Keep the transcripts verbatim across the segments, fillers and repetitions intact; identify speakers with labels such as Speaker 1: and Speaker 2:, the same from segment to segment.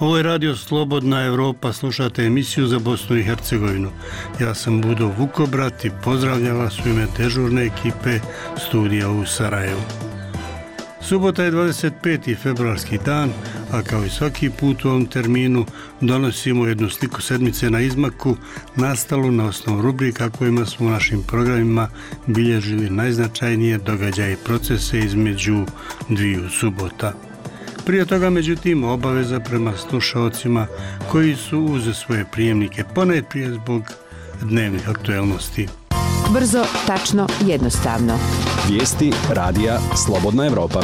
Speaker 1: Ovo je Radio Slobodna Evropa, slušate emisiju za Bosnu i Hercegovinu. Ja sam Budo Vukobrat i pozdravljam vas u ime dežurne ekipe studija u Sarajevu. Subota je dvadeset peti februarski dan, a kao i svaki put u ovom terminu donosimo jednu sliku sedmice na izmaku, nastalu na osnovu rubrika kojima smo u našim programima bilježili najznačajnije događaje i procese između dviju subota. Prije toga, međutim, obaveza prema slušaocima koji su uz svoje prijemnike ponajprije zbog dnevnih aktuelnosti.
Speaker 2: Brzo, tačno, jednostavno.
Speaker 3: Vijesti radija Slobodna Evropa.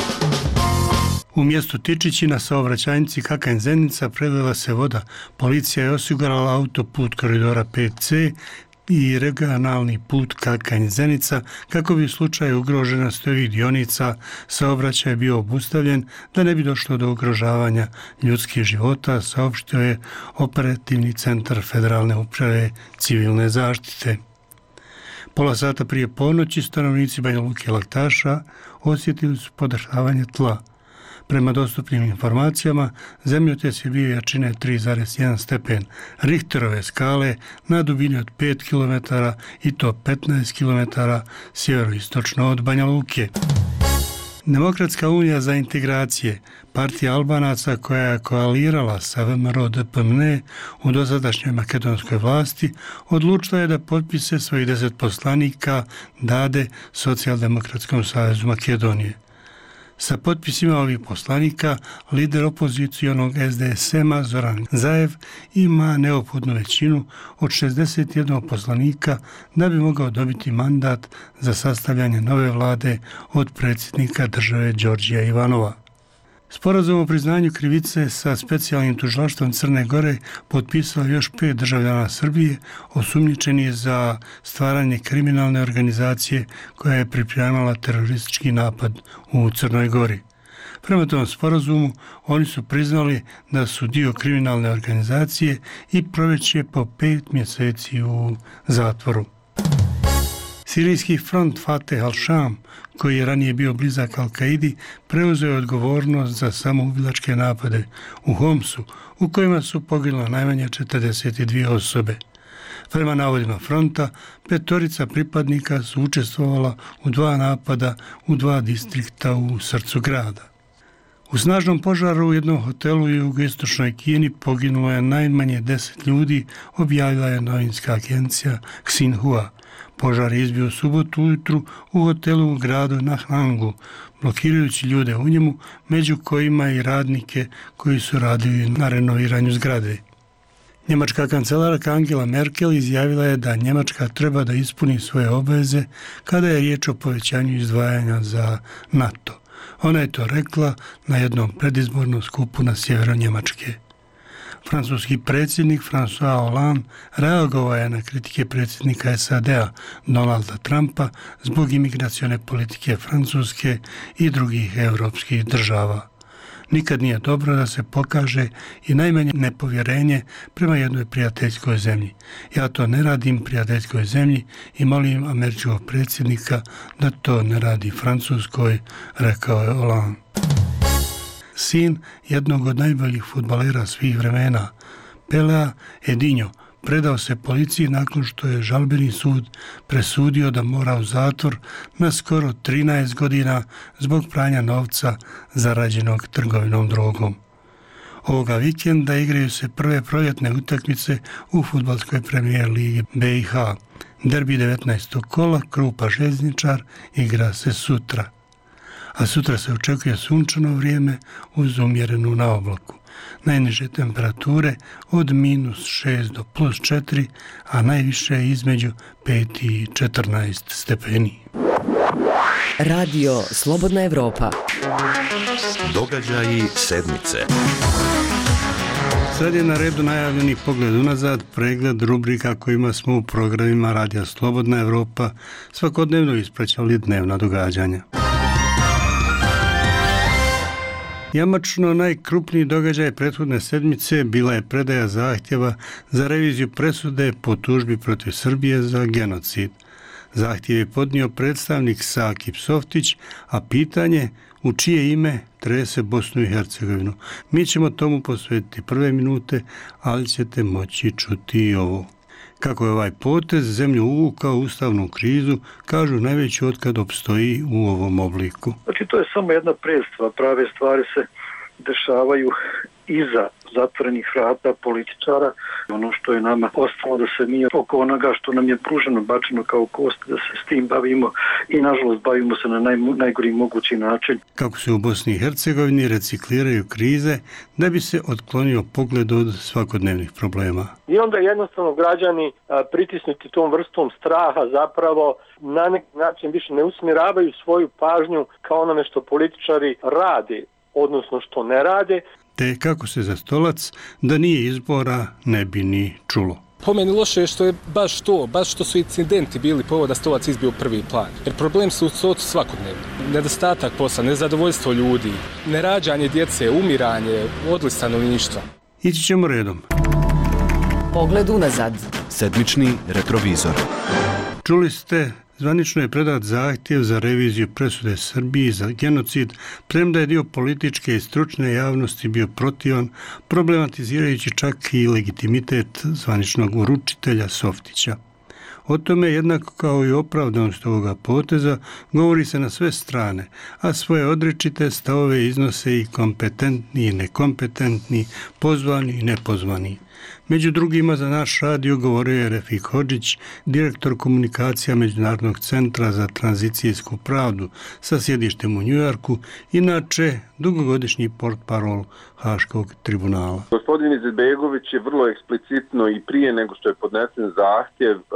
Speaker 1: U mjestu Tičići na saobraćajnici Kakanj-Zenica prelila se voda. Policija je osigurala autoput koridora pet ce i regionalni put Kakanj-Zenica kako bi u slučaju ugroženosti ovih dionica saobraćaj bio obustavljen da ne bi došlo do ugrožavanja ljudskih života, saopštio je operativni centar Federalne uprave civilne zaštite. Pola sata prije ponoći stanovnici Banja Luke i Laktaša osjetili su podršavanje tla. Prema dostupnim informacijama, zemljotres je bio jačine tri zarez jedan stepen Richterove skale na dubini od pet kilometara i to petnaest kilometara sjeveroistočno od Banja Luke. Demokratska unija za integracije, partija Albanaca koja je koalirala sa ve em er o de pe em en e u dosadašnjoj makedonskoj vlasti, odlučila je da potpise svojih deset poslanika dade Socijaldemokratskom savezu Makedonije. Sa potpisima ovih poslanika, lider opozicionog es de es ema Zoran Zaev ima neophodnu većinu od šezdeset jednog poslanika da bi mogao dobiti mandat za sastavljanje nove vlade od predsjednika države Đorđija Ivanova. Sporazum o priznanju krivice sa specijalnim tužilaštvom Crne Gore potpisalo još pet državljana Srbije osumnjičeni za stvaranje kriminalne organizacije koja je pripremala teroristički napad u Crnoj Gori. Prema tom sporazumu oni su priznali da su dio kriminalne organizacije i provešće po pet mjeseci u zatvoru. Sirijski front Fateh al-Sham, koji je ranije bio blizak Al-Kaidi, preuzeo je odgovornost za samoubilačke napade u Homsu, u kojima su poginule najmanje četrdeset dvije osobe. Prema navodima fronta, petorica pripadnika su učestvovala u dva napada u dva distrikta u srcu grada. U snažnom požaru u jednom hotelu u jugoistočnoj Kini poginulo je najmanje deset ljudi, objavila je novinska agencija Xinhua. Požar je izbio u subotu ujutru u hotelu u gradu Nahlangu, blokirajući ljude u njemu, među kojima i radnike koji su radili na renoviranju zgrade. Njemačka kancelarka Angela Merkel izjavila je da Njemačka treba da ispuni svoje obveze kada je riječ o povećanju izdvajanja za NATO. Ona je to rekla na jednom predizbornom skupu na sjeveru Njemačke. Francuski predsjednik François Hollande reagovao je na kritike predsjednika es a de a Donalda Trumpa zbog imigracione politike Francuske i drugih europskih država. Nikad nije dobro da se pokaže i najmanje nepovjerenje prema jednoj prijateljskoj zemlji. Ja to ne radim prijateljskoj zemlji i molim američkog predsjednika da to ne radi Francuskoj, rekao je Hollande. Sin jednog od najboljih fudbalera svih vremena, Pelea Edinho, predao se policiji nakon što je žalbeni sud presudio da mora u zatvor na skoro trinaest godina zbog pranja novca zarađenog trgovinom drogom. Ovoga vikenda igraju se prve proljetne utakmice u fudbalskoj premijer ligi be i ha. Derbi devetnaestog kola, Krupa Željezničar, igra se sutra. A sutra se očekuje sunčano vrijeme uz umjerenu naoblaku. Najniže temperature od minus šest do plus četiri, a najviše između pet i četrnaest stepeni.
Speaker 2: Radio Slobodna Evropa.
Speaker 3: Događaji sedmice.
Speaker 1: Sad je na redu najavljeni pogled unazad, pregled rubrika kojima smo u programima Radija Slobodna Evropa svakodnevno ispraćali dnevna događanja. Jamačno najkrupniji događaj prethodne sedmice bila je predaja zahtjeva za reviziju presude po tužbi protiv Srbije za genocid. Zahtjev je podnio predstavnik Sakip Softić, a pitanje u čije ime trese Bosnu i Hercegovinu. Mi ćemo tomu posvetiti prve minute, ali ćete moći čuti i ovo. Kako je ovaj potez zemlju uvukao u ustavnu krizu, kažu najveći otkad opstoji u ovom obliku.
Speaker 4: Znači, to je samo jedna predstava, prave stvari se dešavaju iza zatvorenih vrata političara. Ono što je nama ostalo da se mi oko onoga što nam je pruženo, bačeno kao kost, da se s tim bavimo i nažalost bavimo se na naj, najgori mogući način.
Speaker 1: Kako se u Bosni i Hercegovini recikliraju krize da bi se otklonio pogled od svakodnevnih problema.
Speaker 5: I onda jednostavno građani a, pritisnuti tom vrstom straha zapravo na neki način više ne usmjeravaju svoju pažnju kao onome što političari rade, odnosno što ne rade.
Speaker 1: Te kako se za stolac, da nije izbora, ne bi ni čulo.
Speaker 6: Po meni loše je što je baš to, baš što su incidenti bili povod da stolac izbio prvi plan. Jer problem su svakodnevni. Nedostatak posla, nezadovoljstvo ljudi, nerađanje djece, umiranje, odliv stanovništva.
Speaker 1: Ići ćemo redom.
Speaker 2: Pogled unazad.
Speaker 3: Sedmični retrovizor.
Speaker 1: Čuli ste, zvanično je predat zahtjev za reviziju presude Srbiji za genocid, premda je dio političke i stručne javnosti bio protivan, problematizirajući čak i legitimitet zvaničnog uručitelja Softića. O tome, jednako kao i opravdanost ovoga poteza, govori se na sve strane, a svoje odrečite stavove iznose i kompetentni i nekompetentni, pozvani i nepozvani. Među drugima za naš radio govorio je Refik Hodžić, direktor komunikacija Međunarodnog centra za tranzicijsku pravdu sa sjedištem u Njujorku, inače dugogodišnji portparol Haškog tribunala.
Speaker 7: Gospodin Izetbegović je vrlo eksplicitno i prije nego što je podnesen zahtjev uh,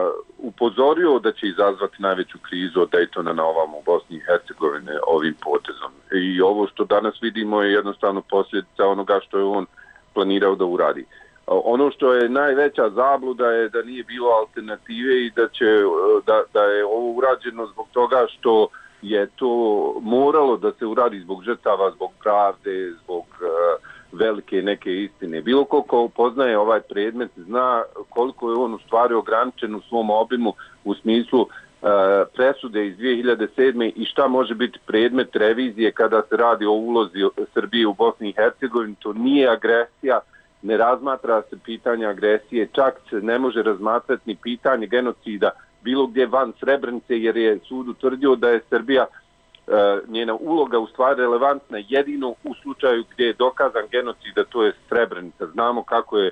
Speaker 7: upozorio da će izazvati najveću krizu od Daytona na ovom u Bosni i Hercegovine ovim potezom. I ovo što danas vidimo je jednostavno posljedica onoga što je on planirao da uradi. Ono što je najveća zabluda je da nije bilo alternative i da će da, da je ovo urađeno zbog toga što je to moralo da se uradi zbog žrtava, zbog pravde, zbog uh, velike neke istine. Bilo ko ko poznaje ovaj predmet zna koliko je on u stvari ograničen u svom obimu u smislu uh, presude iz dvije hiljade sedme i šta može biti predmet revizije kada se radi o ulozi Srbije u Bosni i Hercegovini. To nije agresija. Ne razmatra se pitanje agresije, čak se ne može razmatrati ni pitanje genocida bilo gdje van Srebrenice, jer je sud utvrdio da je Srbija, e, njena uloga u stvari relevantna jedino u slučaju gdje je dokazan genocid, da to je Srebrenica. Znamo kako je e,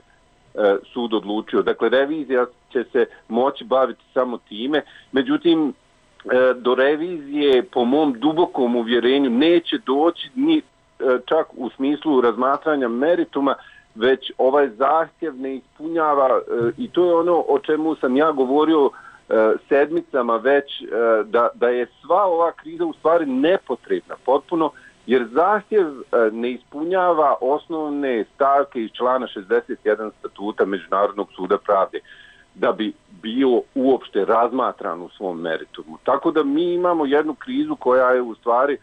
Speaker 7: sud odlučio. Dakle, revizija će se moći baviti samo time, međutim, e, do revizije po mom dubokom uvjerenju neće doći ni e, čak u smislu razmatranja merituma, već ovaj zahtjev ne ispunjava e, i to je ono o čemu sam ja govorio e, sedmicama već, e, da, da je sva ova kriza u stvari nepotrebna potpuno, jer zahtjev e, ne ispunjava osnovne stavke iz člana šezdeset jedan statuta Međunarodnog suda pravde da bi bio uopšte razmatran u svom meritumu. Tako da mi imamo jednu krizu koja je u stvari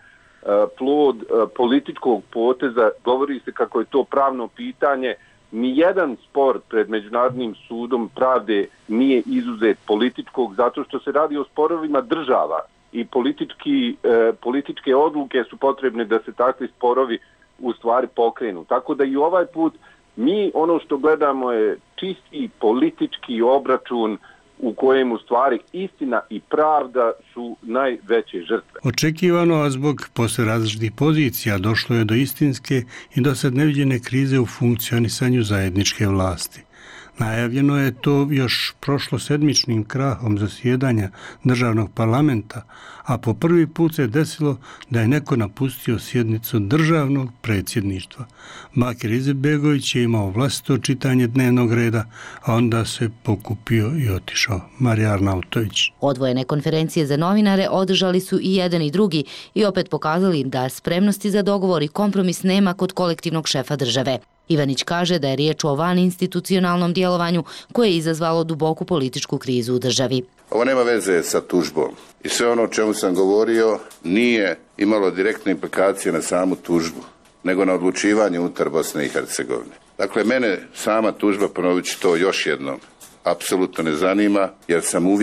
Speaker 7: plod političkog poteza, govori se kako je to pravno pitanje. Nijedan spor pred Međunarodnim sudom pravde nije izuzet političkog, zato što se radi o sporovima država i politički, političke odluke su potrebne da se takvi sporovi u stvari pokrenu. Tako da i ovaj put mi ono što gledamo je čisti politički obračun u kojem u stvari istina i pravda su najveće žrtve.
Speaker 1: Očekivano, a zbog posle različitih pozicija došlo je do istinske i dosad neviđene krize u funkcionisanju zajedničke vlasti. Najavljeno je to još prošlo sedmičnim krahom zasjedanja državnog parlamenta, a po prvi put se desilo da je neko napustio sjednicu državnog predsjedništva. Bakir Izetbegović je imao vlastito čitanje dnevnog reda, a onda se pokupio i otišao. Marija Arnautović.
Speaker 8: Odvojene konferencije za novinare održali su i jedan i drugi i opet pokazali da spremnosti za dogovor i kompromis nema kod kolektivnog šefa države. Ivanić kaže da je riječ o vaninstitucionalnom djelovanju koje je izazvalo duboku političku krizu u državi.
Speaker 9: Ovo nema veze sa tužbom i sve ono o čemu sam govorio nije imalo direktne implikacije na samu tužbu, nego na odlučivanje unutar Bosne i Hercegovine. Dakle, mene sama tužba, ponovit ću to još jednom, apsolutno ne zanima, jer sam uvjeren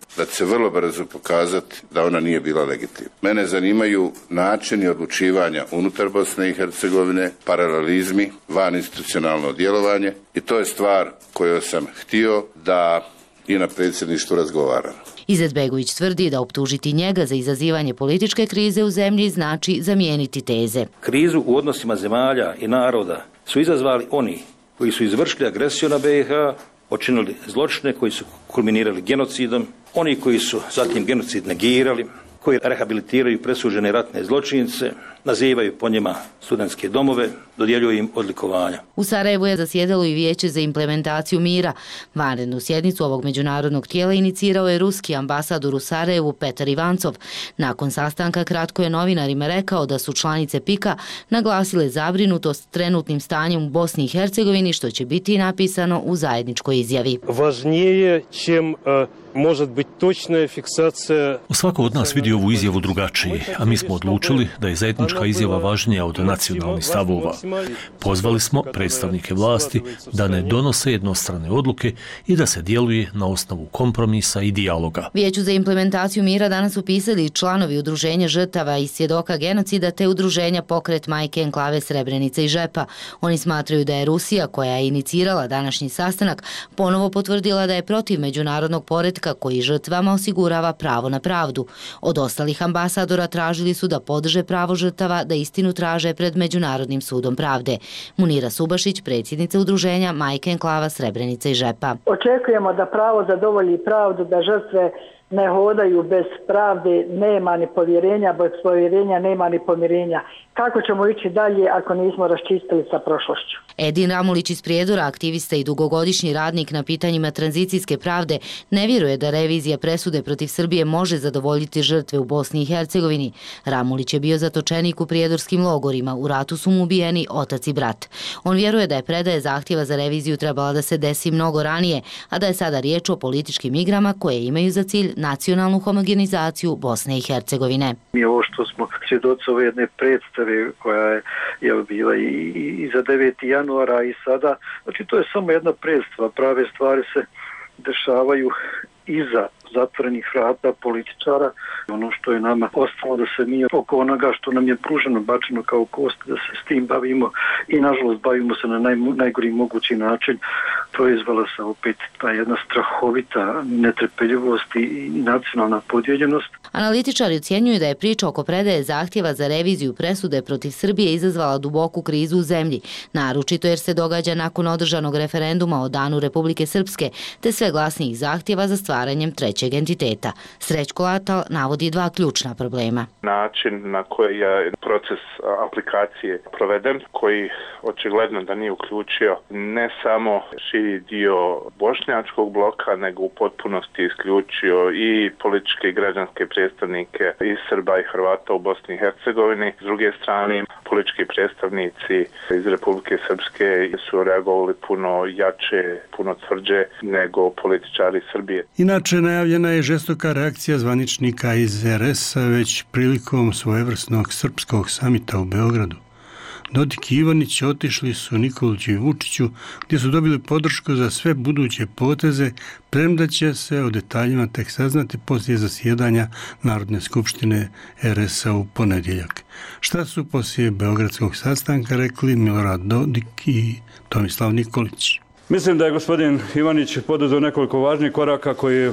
Speaker 9: da će se vrlo brzo pokazati da ona nije bila legitimna. Mene zanimaju načini odlučivanja unutar Bosne i Hercegovine, paralelizmi, vaninstitucionalno djelovanje i to je stvar koju sam htio da i na predsjedništvu razgovaram.
Speaker 8: Izetbegović tvrdi da optužiti njega za izazivanje političke krize u zemlji znači zamijeniti teze.
Speaker 10: Krizu u odnosima zemalja i naroda su izazvali oni koji su izvršili agresiju na B i H, počinili zločine koji su kulminirali genocidom, oni koji su zatim genocid negirali, koji rehabilitiraju presuđene ratne zločince, nazivaju po njima studentske domove, dodjeljuju im odlikovanja.
Speaker 8: U Sarajevu je zasjedalo i Vijeće za implementaciju mira. Vanrednu sjednicu ovog međunarodnog tijela inicirao je ruski ambasador u Sarajevu Petar Ivancov. Nakon sastanka kratko je novinarima rekao da su članice pika naglasile zabrinutost trenutnim stanjem u Bosni i Hercegovini, što će biti napisano u zajedničkoj izjavi.
Speaker 11: Važnije čem može biti točna fiksacija.
Speaker 12: Svako od nas vidi ovu izjavu drugačije, a mi smo odlučili da je zajednička izjava važnija od nacionalnih stavova. Pozvali smo predstavnike vlasti da ne donose jednostrane odluke i da se djeluje na osnovu kompromisa i dijaloga.
Speaker 8: Vijeću za implementaciju mira danas su pisali članovi Udruženja žrtava i svjedoka genocida te Udruženja Pokret Majke Enklave Srebrenice i Žepa. Oni smatraju da je Rusija, koja je inicirala današnji sastanak, ponovo potvrdila da je protiv međunarodnog poretka koji žrtvama osigurava pravo na pravdu. Od ostalih ambasadora tražili su da podrže pravo žrtava da istinu traže pred Međunarodnim sudom pravde. Munira Subašić, predsjednica Udruženja Majke Enklava Srebrenice i Žepa.
Speaker 13: Očekujemo da pravo zadovolji pravdu, da žrtve ne hodaju bez pravde, nema ni povjerenja, bez povjerenja nema ni pomirenja. Kako ćemo ići dalje ako nismo raščistili sa prošlošću?
Speaker 8: Edin Ramulić iz Prijedora, aktivista i dugogodišnji radnik na pitanjima tranzicijske pravde, ne vjeruje da revizija presude protiv Srbije može zadovoljiti žrtve u Bosni i Hercegovini. Ramulić je bio zatočenik u prijedorskim logorima, u ratu su mu ubijeni otac i brat. On vjeruje da je predaje zahtjeva za reviziju trebala da se desi mnogo ranije, a da je sada riječ o političkim igrama koje imaju za cilj nacionalnu homogenizaciju Bosne i Hercegovine.
Speaker 4: Mi ovo što smo svjedoci ove jedne predstave koja je, je bila i, i za deveti januara i sada, znači to je samo jedna predstava, prave stvari se dešavaju iza zatvorenih vrata političara. Ono što je nama ostalo da se mi oko onoga što nam je pruženo, bačeno kao kost, da se s tim bavimo i nažalost bavimo se na naj, najgori mogući način. Proizvala se opet ta jedna strahovita netrpeljivost i nacionalna podijeljenost.
Speaker 8: Analitičari ocjenjuju da je priča oko predaje zahtjeva za reviziju presude protiv Srbije izazvala duboku krizu u zemlji, naročito jer se događa nakon održanog referenduma o Danu Republike Srpske, te sve glasnijih zahtjeva za stvaranjem trećeg entiteta. Srećko Latal navodi dva ključna problema.
Speaker 14: Način na koji je proces aplikacije proveden, koji očigledno da nije uključio ne samo širi dio bošnjačkog bloka, nego u potpunosti isključio i političke i građanske predstavnike i Srba i Hrvata u Bosni i Hercegovini. S druge strane, politički predstavnici iz Republike Srpske su reagovali puno jače, puno tvrđe nego političari Srbije.
Speaker 1: Inače, najavljena je žestoka reakcija zvaničnika iz er es a već prilikom svojevrsnog srpskog samita u Beogradu. Dodik i Ivanić otišli su Nikoliću i Vučiću, gdje su dobili podršku za sve buduće poteze, premda će se o detaljima tek saznati poslije zasjedanja Narodne skupštine er es a u ponedjeljak. Šta su poslije beogradskog sastanka rekli Milorad Dodik i Tomislav Nikolić?
Speaker 11: Mislim da je gospodin Ivanić poduzeo nekoliko važnih koraka koji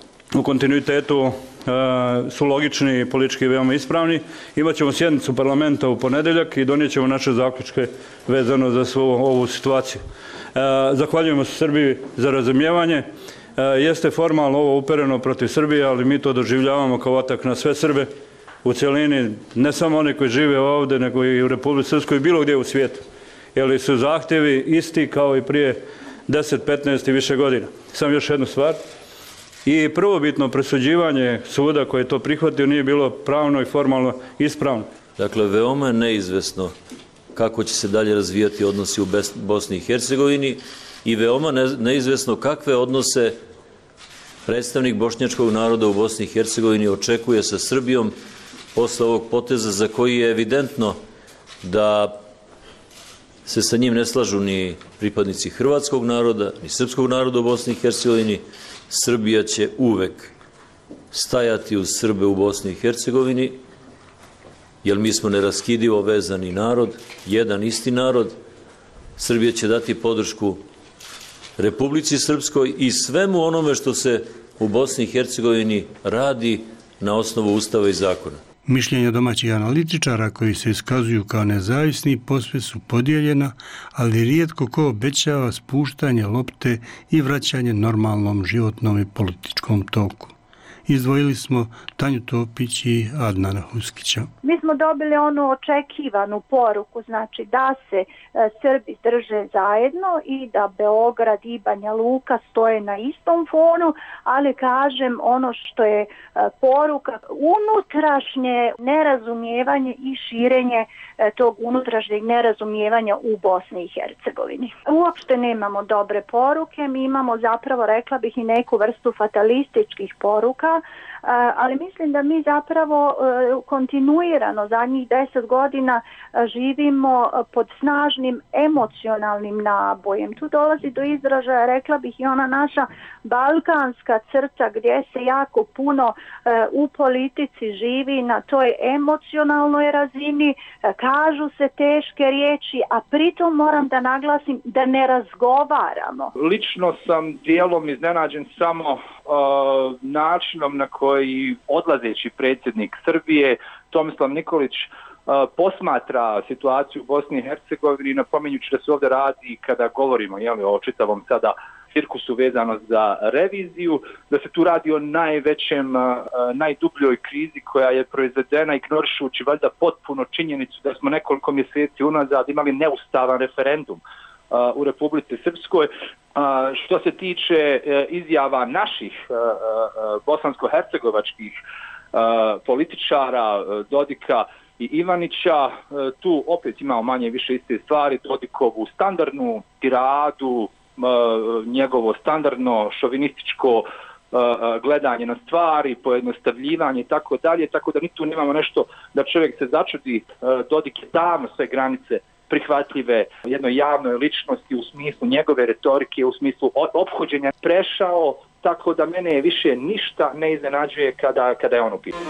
Speaker 11: u kontinuitetu su logični i politički veoma ispravni. Imaćemo sjednicu parlamenta u ponedjeljak i donijet ćemo naše zaključke vezano za svu ovu situaciju. Zahvaljujemo se Srbiji za razumijevanje. Jeste formalno ovo upereno protiv Srbije, ali mi to doživljavamo kao atak na sve Srbe u cijelini, ne samo oni koji žive ovdje, nego i u Republici Srpskoj i bilo gdje u svijetu. Jer su zahtjevi isti kao i prije deset, petnaest i više godina. Samo još jednu stvar. I prvobitno presuđivanje suda koje je to prihvatio nije bilo pravno i formalno ispravno.
Speaker 15: Dakle, veoma je neizvesno kako će se dalje razvijati odnosi u Bosni i Hercegovini i veoma neizvesno kakve odnose predstavnik bošnjačkog naroda u Bosni i Hercegovini očekuje sa Srbijom posle ovog poteza za koji je evidentno da se sa njim ne slažu ni pripadnici hrvatskog naroda, ni srpskog naroda u Bosni i Hercegovini. Srbija će uvek stajati uz Srbe u Bosni i Hercegovini, jer mi smo neraskidivo vezani narod, jedan isti narod. Srbija će dati podršku Republici Srpskoj i svemu onome što se u Bosni i Hercegovini radi na osnovu Ustava i zakona.
Speaker 1: Mišljenja domaćih analitičara koji se iskazuju kao nezavisni posve su podijeljena, ali rijetko ko obećava spuštanje lopte i vraćanje normalnom životnom i političkom toku. Izdvojili smo Tanju Topić i Adnana Huskića.
Speaker 16: Mi smo dobili onu očekivanu poruku, znači da se e, Srbi drže zajedno i da Beograd i Banja Luka stoje na istom fonu, ali kažem ono što je e, poruka, unutrašnje nerazumijevanje i širenje e, tog unutrašnjeg nerazumijevanja u Bosni i Hercegovini. Uopšte nemamo dobre poruke, mi imamo zapravo, rekla bih, i neku vrstu fatalističkih poruka, ali mislim da mi zapravo kontinuirano zadnjih deset godina živimo pod snažnim emocionalnim nabojem. Tu dolazi do izražaja, rekla bih, i ona naša balkanska crta gdje se jako puno u politici živi na toj emocionalnoj razini, kažu se teške riječi, a pritom moram da naglasim da ne razgovaramo.
Speaker 17: Lično sam dijelom iznenađen samo uh, načinom na koji odlazeći predsjednik Srbije Tomislav Nikolić uh, posmatra situaciju u Bosni i Hercegovini, napominjući da se ovdje radi, kada govorimo jeli, o čitavom sada cirkusu vezano za reviziju, da se tu radi o najvećem, uh, najdubljoj krizi koja je proizvedena, ignorišući valjda potpuno činjenicu da smo nekoliko mjeseci unazad imali neustavan referendum uh, u Republici Srpskoj. Uh, što se tiče uh, izjava naših uh, uh, bosansko-hercegovačkih uh, političara, uh, Dodika i Ivanića, uh, tu opet imamo manje više iste stvari, Dodikovu standardnu tiradu, njegovo standardno šovinističko gledanje na stvari, pojednostavljivanje i tako dalje, tako da ni tu nemamo nešto da čovjek se začudi. Dodik je davno sve granice prihvatljive jednoj javnoj ličnosti u smislu njegove retorike, u smislu ophođenja prešao, tako da mene više ništa ne iznenađuje kada, kada je on u pitanju.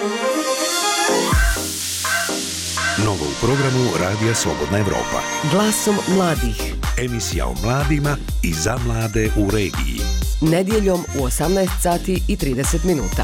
Speaker 18: Novo u programu Radija Slobodna Evropa.
Speaker 2: Glasom mladih.
Speaker 18: Emisija o mladima i za mlade u regiji.
Speaker 2: Nedjeljom u osamnaest sati i trideset minuta.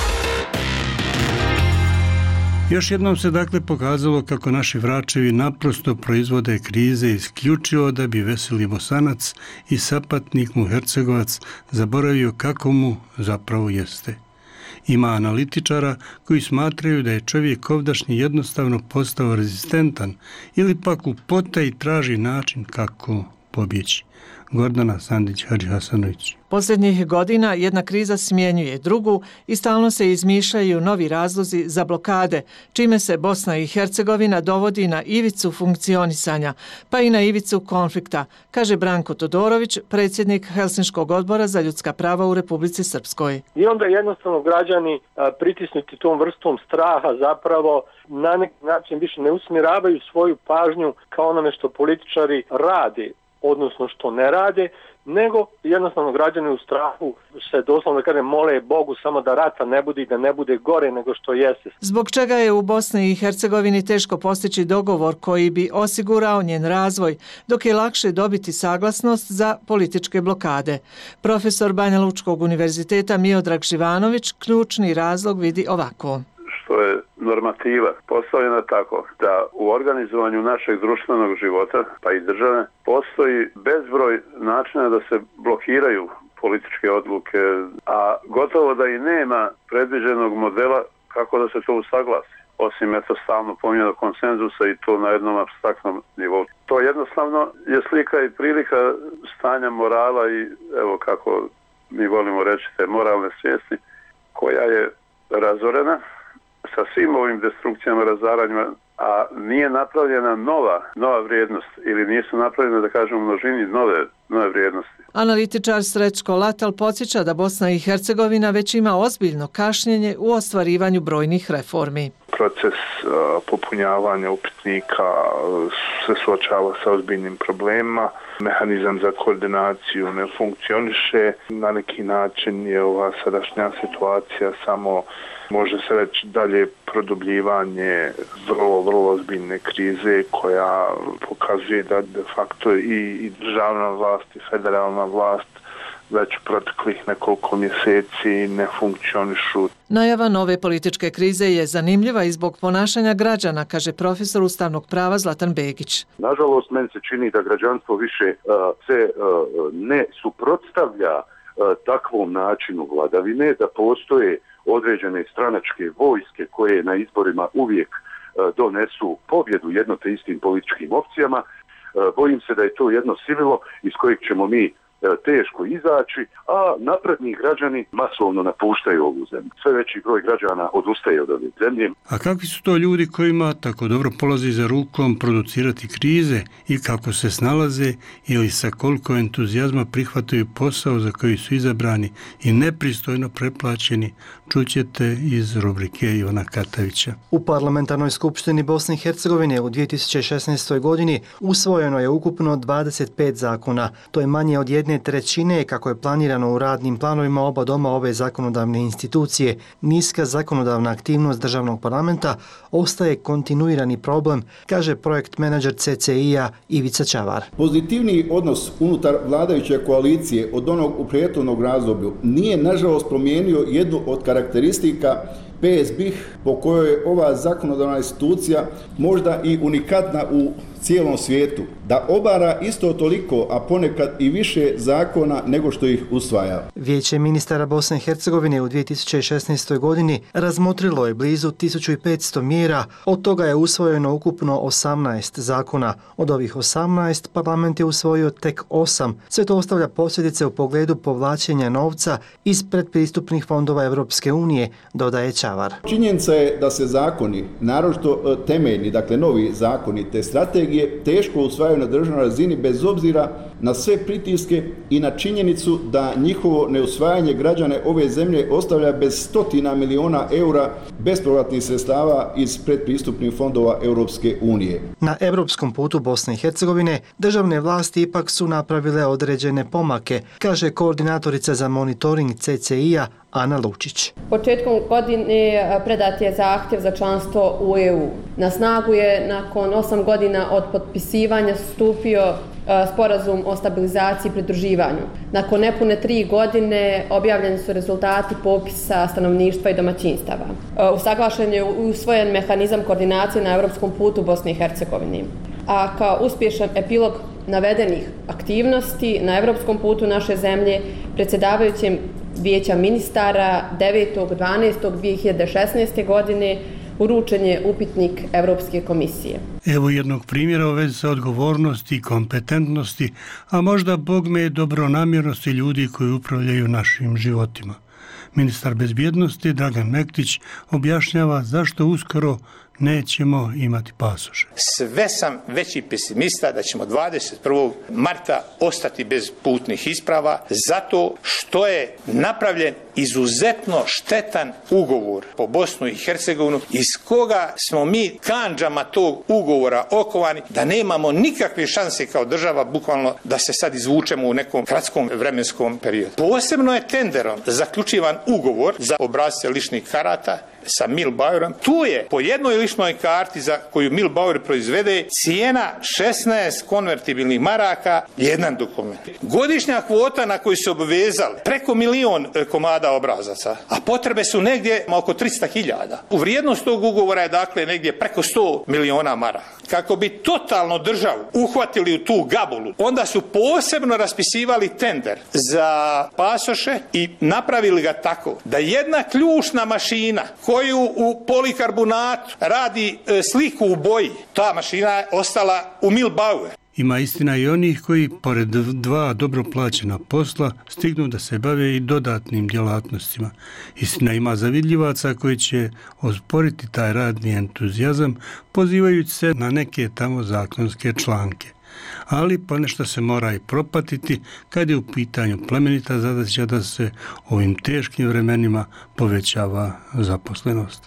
Speaker 1: Još jednom se dakle pokazalo kako naši vračevi naprosto proizvode krize isključivo da bi veseli Bosanac i sapatnik mu Hercegovac zaboravio kako mu zapravo jeste. Ima analitičara koji smatraju da je čovjek ovdašnji jednostavno postao rezistentan ili pak upota i traži način kako pobjeći. Gordana Sandić-Hadžihasanović.
Speaker 19: Posljednjih godina jedna kriza smjenjuje drugu i stalno se izmišljaju novi razlozi za blokade, čime se Bosna i Hercegovina dovodi na ivicu funkcionisanja, pa i na ivicu konflikta, kaže Branko Todorović, predsjednik Helsinškog odbora za ljudska prava u Republici Srpskoj.
Speaker 5: I onda jednostavno građani a, pritisnuti tom vrstom straha zapravo na neki način više ne usmjeravaju svoju pažnju kao onome što političari rade, odnosno što ne rade, nego jednostavno građani u strahu se doslovno da kažem mole Bogu samo da rata ne bude i da ne bude gore nego što jeste.
Speaker 19: Zbog čega je u Bosni i Hercegovini teško postići dogovor koji bi osigurao njen razvoj, dok je lakše dobiti saglasnost za političke blokade. Profesor Banja Lučkog univerziteta Miodrag Živanović ključni razlog vidi ovako.
Speaker 20: Što je normativa postavljena tako da u organizovanju našeg društvenog života, pa i države, postoji bezbroj načina da se blokiraju političke odluke, a gotovo da i nema predviđenog modela kako da se to usaglasi, osim eto stalno pominjanog konsenzusa i to na jednom apstraktnom nivou. To jednostavno je slika i prilika stanja morala i evo kako mi volimo reći te moralne svijesti, koja je razorena sa svim ovim destrukcijama, razaranjima, a nije napravljena nova, nova vrijednost ili nisu napravljene, da kažem, u množini nove, nove vrijednosti.
Speaker 19: Analitičar Srećko Latal podsjeća da Bosna i Hercegovina već ima ozbiljno kašnjenje u ostvarivanju brojnih reformi.
Speaker 14: proces popunjavanja upitnika se suočava sa ozbiljnim problemima. Mehanizam za koordinaciju ne funkcioniše. Na neki način je ova sadašnja situacija samo, može se reći, dalje produbljivanje vrlo, vrlo ozbiljne krize koja pokazuje da de facto i, i državna vlast i federalna vlast već proteklih nekoliko mjeseci ne funkcionišu.
Speaker 19: Najava nove političke krize je zanimljiva i zbog ponašanja građana, kaže profesor ustavnog prava Zlatan Begić.
Speaker 21: Nažalost, meni se čini da građanstvo više uh, se uh, ne suprotstavlja uh, takvom načinu vladavine, da postoje određene stranačke vojske koje na izborima uvijek uh, donesu pobjedu jedno te istim političkim opcijama. Uh, bojim se da je to jedno sivilo iz kojeg ćemo mi teško izaći, a napredni građani masovno napuštaju ovu zemlju. Sve veći broj građana odustaje od ove zemlje.
Speaker 1: A kakvi su to ljudi kojima tako dobro polazi za rukom producirati krize i kako se snalaze ili sa koliko entuzijazma prihvataju posao za koji su izabrani i nepristojno preplaćeni, čućete iz rubrike Ivana Katavića.
Speaker 22: U Parlamentarnoj skupštini Bosne i Hercegovine u dvije tisuće šesnaestoj. godini usvojeno je ukupno dvadeset pet zakona. To je manje od jedne trećine kako je planirano u radnim planovima oba doma ove zakonodavne institucije. Niska zakonodavna aktivnost državnog parlamenta ostaje kontinuirani problem, kaže projekt menadžer C C I-a Ivica Čavar.
Speaker 23: Pozitivniji odnos unutar vladajuće koalicije od onog u prethodnog razdoblju nije nažalost promijenio jednu od karakteristika P S B I H po kojoj je ova zakonodavna institucija možda i unikatna u cijelom svijetu, da obara isto toliko, a ponekad i više zakona nego što ih usvaja.
Speaker 22: Vijeće ministara Bosne i Hercegovine u dvije tisuće šesnaestoj. godini razmotrilo je blizu tisuću petsto mjera, od toga je usvojeno ukupno osamnaest zakona. Od ovih osamnaest parlament je usvojio tek osam. Sve to ostavlja posljedice u pogledu povlačenja novca iz predpristupnih fondova Europske unije, dodaje Čavar.
Speaker 23: Činjenica je da se zakoni, naročito temeljni, dakle novi zakoni te strategije, teško usvajaju na državnoj razini bez obzira na sve pritiske i na činjenicu da njihovo neusvajanje građane ove zemlje ostavlja bez stotina miliona eura bespovratnih sredstava iz predpristupnih fondova Europske unije.
Speaker 22: Na europskom putu Bosne i Hercegovine državne vlasti ipak su napravile određene pomake, kaže koordinatorica za monitoring C C I-a Ana Lučić.
Speaker 24: Početkom godine predat je zahtjev za članstvo u E U. Na snagu je nakon osam godina od potpisivanja stupio sporazum o stabilizaciji i pridruživanju. Nakon nepune tri godine objavljeni su rezultati popisa stanovništva i domaćinstava. Usaglašen je usvojen mehanizam koordinacije na europskom putu Bosne i Hercegovine. A kao uspješan epilog navedenih aktivnosti na europskom putu naše zemlje predsjedavajućem Vijeća ministara devetog dvanaestog dvije hiljade šesnaeste. godine uručen je upitnik Europske komisije.
Speaker 1: Evo jednog primjera u vezi sa odgovornosti i kompetentnosti, a možda bogme je dobronamjernosti ljudi koji upravljaju našim životima. Ministar bezbjednosti Dragan Mektić objašnjava zašto uskoro nećemo imati pasoše.
Speaker 25: Sve sam veći pesimista da ćemo dvadeset prvog marta ostati bez putnih isprava zato što je napravljen izuzetno štetan ugovor po Bosnu i Hercegovinu iz koga smo mi kandžama tog ugovora okovani da nemamo nikakve šanse kao država bukvalno da se sad izvučemo u nekom kratkom vremenskom periodu. Posebno je tenderom zaključivan ugovor za obrasce ličnih karata sa Milbauerom. Tu je po jednoj ličnoj karti za koju Milbauer proizvede cijena šesnaest konvertibilnih maraka, jedan dokument. Godišnja kvota na koju se obvezali preko milion komada obrazaca, a potrebe su negdje oko tristo hiljada. U vrijednost tog ugovora je dakle negdje preko sto miliona maraka. Kako bi totalno državu uhvatili u tu gabulu, onda su posebno raspisivali tender za pasoše i napravili ga tako da jedna ključna mašina koju u polikarbonatu radi sliku u boji, ta mašina je ostala u Milbauer.
Speaker 1: Ima istina i onih koji, pored dva dobro plaćena posla, stignu da se bave i dodatnim djelatnostima. Istina ima zavidljivaca koji će osporiti taj radni entuzijazam, pozivajući se na neke tamo zakonske članke. Ali ponešto se mora i propatiti kad je u pitanju plemenita zadaća da se ovim teškim vremenima povećava zaposlenost.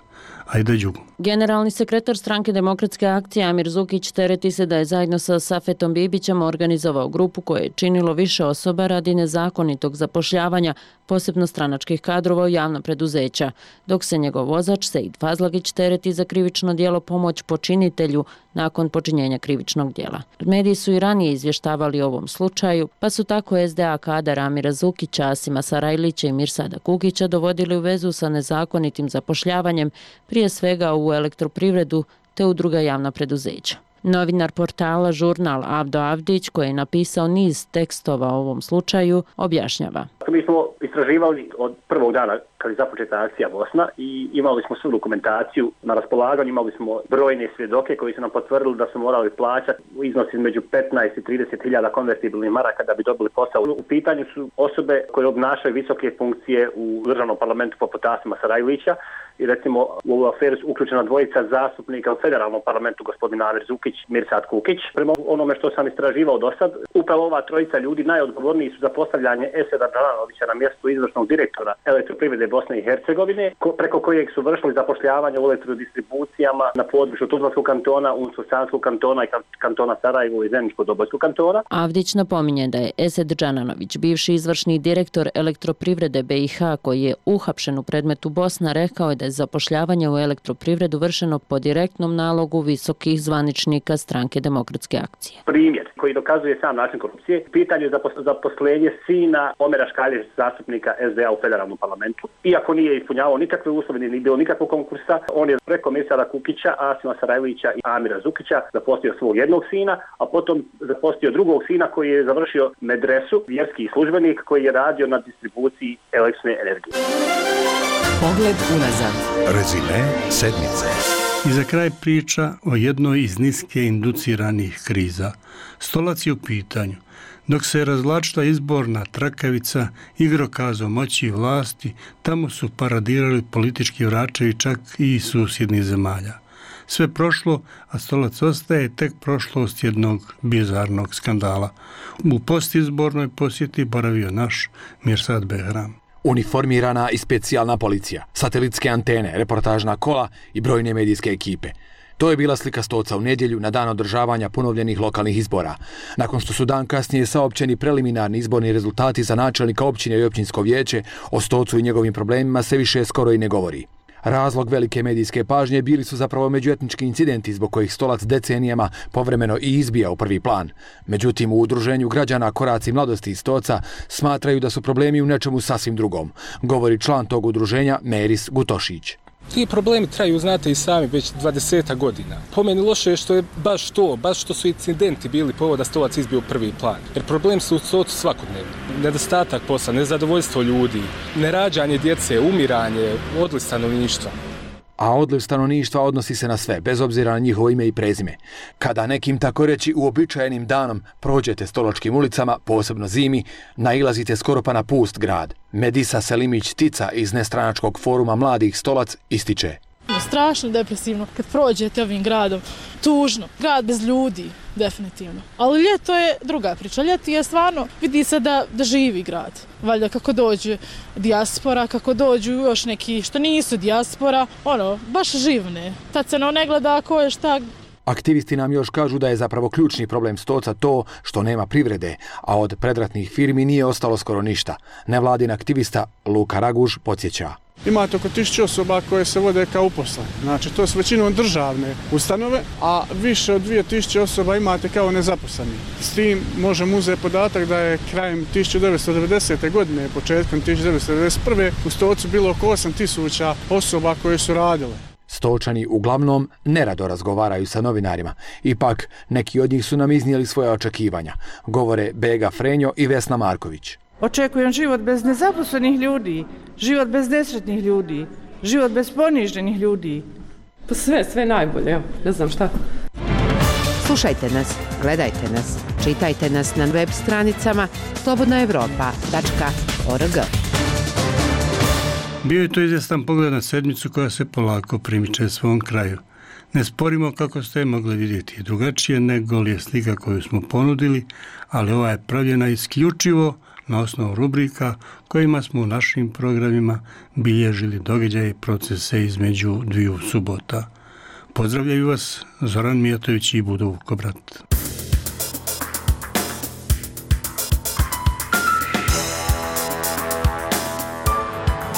Speaker 1: Ajda Đugu.
Speaker 3: Generalni sekretar stranke Demokratske akcije Amir Zukić tereti se da je zajedno sa Safetom Bibićem organizovao grupu koje je činilo više osoba radi nezakonitog zapošljavanja, posebno stranačkih kadrova u javna preduzeća, dok se njegov vozač Sejid Fazlagić tereti za krivično djelo pomoć počinitelju nakon počinjenja krivičnog djela. Mediji su i ranije izvještavali o ovom slučaju, pa su tako es de a kadar Amira Zukića, Asima Sarajlića i Mirsada Kukića dovodili u vezu sa nezakonitim zapošljavanjem, prije svega u elektroprivredu te u druga javna preduzeća. Novinar portala Žurnal Avdo Avdić, koji je napisao niz tekstova o ovom slučaju, objašnjava.
Speaker 6: Mi smo istraživali od prvog dana kad je započeta akcija Bosna i imali smo svu dokumentaciju na raspolaganju, imali smo brojne svjedoke koji su nam potvrdili da su morali plaćati u iznosi između petnaest i trideset hiljada konvertibilnih maraka da bi dobili posao. U pitanju su osobe koje obnašaju visoke funkcije u državnom parlamentu poput Asima Sarajlića i recimo u ovu aferu su uključena dvojica zastupnika u federalnom parlamentu, gospodin Amir Zukić, Mirsad Kukić. Prema onome što sam istraživao do sad, upravo ova trojica ljudi najodgovorniji su za postavljanje Eseda Dalanovića na mjestu izvršnog direktora Elektroprivrede Bosne i Hercegovine, ko, preko kojeg su vršili zapošljavanje u elektrodistribucijama na području Tuzlanskog kantona, Unsko-Sanskog kantona i kantona Sarajevo i Zeničko-Dobojskog kantona.
Speaker 3: Avdić napominje da je Esed Džananović, bivši izvršni direktor Elektroprivrede be i ha, koji je uhapšen u predmetu Bosna, rekao je da je zapošljavanje u elektroprivredu vršeno po direktnom nalogu visokih zvaničnika stranke Demokratske akcije.
Speaker 6: Primjer koji dokazuje sam način korupcije, pitanje je zaposlenje sina Omera Škalje, zastupnika es de a u federalnom parlamentu. Iako nije ispunjavao nikakve uslove, ni bilo nikakvog konkursa, on je preko Mirsada Kukića, Asima Sarajlića i Amira Zukića zaposlio svog jednog sina, a potom zaposlio drugog sina koji je završio medresu, vjerski službenik koji je radio na distribuciji električne energije.
Speaker 2: Pogled unazad.
Speaker 18: Rezime sedmice.
Speaker 1: I za kraj priča o jednoj iz niske induciranih kriza. Stolac je u pitanju. Dok se je razvlačila izborna trakavica, igrokaz o moći i vlasti, tamo su paradirali politički vračevi čak i iz susjednih zemalja. Sve prošlo, a stolac ostaje tek prošlost jednog bizarnog skandala. U postizbornoj posjeti boravio naš Mirsad Behram.
Speaker 7: Uniformirana i specijalna policija, satelitske antene, reportažna kola i brojne medijske ekipe. To je bila slika Stoca u nedjelju na dan održavanja ponovljenih lokalnih izbora. Nakon što su dan kasnije saopćeni preliminarni izborni rezultati za načelnika općine i općinsko vijeće, o Stocu i njegovim problemima se više skoro i ne govori. Razlog velike medijske pažnje bili su zapravo međuetnički incidenti zbog kojih Stolac decenijama povremeno i izbija u prvi plan. Međutim, u udruženju građana Koraci mladosti iz Stoca smatraju da su problemi u nečemu sasvim drugom, govori član tog udruženja Meris Gutošić.
Speaker 9: Ti problemi traju, znate i sami, već dvadeset godina. Po meni loše je što je baš to, baš što su incidenti bili povod da Stolac izbio u prvi plan. Jer problem su u Stocu svakodnevni. Nedostatak posla, nezadovoljstvo ljudi, nerađanje djece, umiranje, odliv stanovništva.
Speaker 7: A odliv stanovništva odnosi se na sve, bez obzira na njihovo ime i prezime. Kada nekim tako reći uobičajenim danom prođete stoločkim ulicama, posebno zimi, nailazite skoro pa na pust grad. Medisa Selimić-Tica iz nestranačkog foruma Mladih Stolac ističe.
Speaker 10: Strašno depresivno kad prođete ovim gradom. Tužno. Grad bez ljudi, definitivno. Ali ljeto je druga priča. Ljeti je stvarno, vidi se da, da živi grad. Valjda kako dođe dijaspora, kako dođu još neki što nisu dijaspora, ono, baš živne. Tad se no ne gleda ko je šta.
Speaker 7: Aktivisti nam još kažu da je zapravo ključni problem Stoca to što nema privrede, a od predratnih firmi nije ostalo skoro ništa. Nevladin aktivista Luka Raguž podsjeća.
Speaker 26: Imate oko tisuću osoba koje se vode kao uposlene. Znači, to su većinom državne ustanove, a više od dvije tisuće osoba imate kao nezaposleni. S tim možemo uzeti podatak da je krajem tisuću devetsto devedesete. godine, početkom tisuću devetsto devedeset prve. u Stocu bilo oko osam tisuća osoba koje su radile.
Speaker 7: Stočani uglavnom nerado razgovaraju sa novinarima. Ipak, neki od njih su nam iznijeli svoje očekivanja, govore Bega Frenjo i Vesna Marković.
Speaker 27: Očekujem život bez nezaposlenih ljudi, život bez nesretnih ljudi, život bez poniženih ljudi.
Speaker 28: Pa sve, sve najbolje, evo, ne znam šta.
Speaker 2: Slušajte nas, gledajte nas, čitajte nas na web stranicama slobodna evropa tačka org.
Speaker 1: Bio je to izvjestan pogled na sedmicu koja se polako primiče svom kraju. Ne sporimo, kako ste mogli vidjeti, drugačije nego li je slika koju smo ponudili, ali ova je pravljena isključivo na osnovu rubrika kojima smo u našim programima bilježili događaje i procese između dviju subota. Pozdravljaju vas Zoran Mijatović i Budo Vukobrat.